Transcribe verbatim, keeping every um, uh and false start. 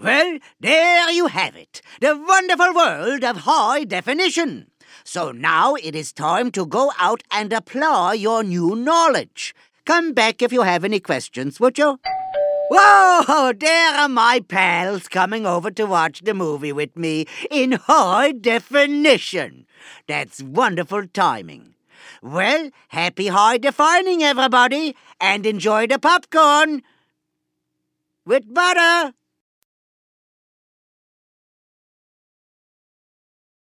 Well, there you have it, the wonderful world of high definition. So now it is time to go out and apply your new knowledge. Come back if you have any questions, would you? Whoa, there are my pals coming over to watch the movie with me in high definition. That's wonderful timing. Well, happy high defining, everybody, and enjoy the popcorn with butter.